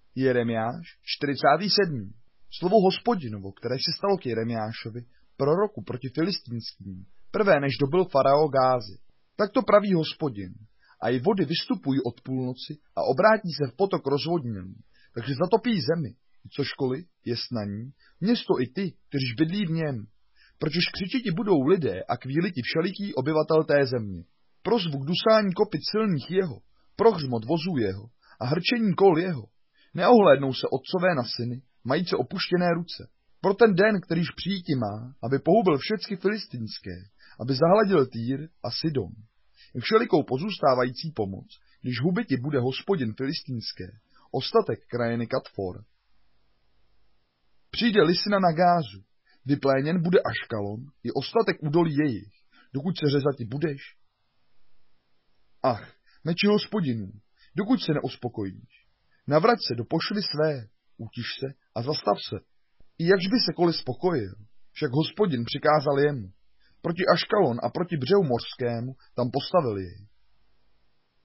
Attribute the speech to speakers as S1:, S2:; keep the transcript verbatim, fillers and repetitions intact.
S1: Jeremiáš, čtyřicátý sedmý Slovo Hospodinovo, které se stalo k Jeremiášovi, proroku proti Filistínským, prvé než dobyl farao Gázy. Tak to praví Hospodin. A i vody vystupují od půlnoci a obrátí se v potok rozvodněný, takže zatopí zemi, co školy je na ní, město i ty, kteří bydlí v něm. Protože křičiti budou lidé a kvíliti všeliký obyvatel té země. Pro zvuk dusání kopyt silných jeho, pro hřmot vozů jeho a hrčení kol jeho. Neohlédnou se otcové na syny, majíce opuštěné ruce. Pro ten den, kterýž přijíti má, aby pohubil všecky filistínské, aby zahladil Týr a Sidon. I všelikou pozůstávající pomoc, když hubiti bude Hospodin filistínské, ostatek krajiny Katfor. Přijde lisina na Gázu, vypléněn bude Aškalon i ostatek údolí jejich, dokud se řezati budeš. Ach, meči Hospodinů, dokud se neuspokojíš. Navrať se do pošvy své, utiš se a zastav se. I jakž by se koli spokojil, však Hospodin přikázal jemu. Proti Aškalon a proti břehu mořskému tam postavil jej.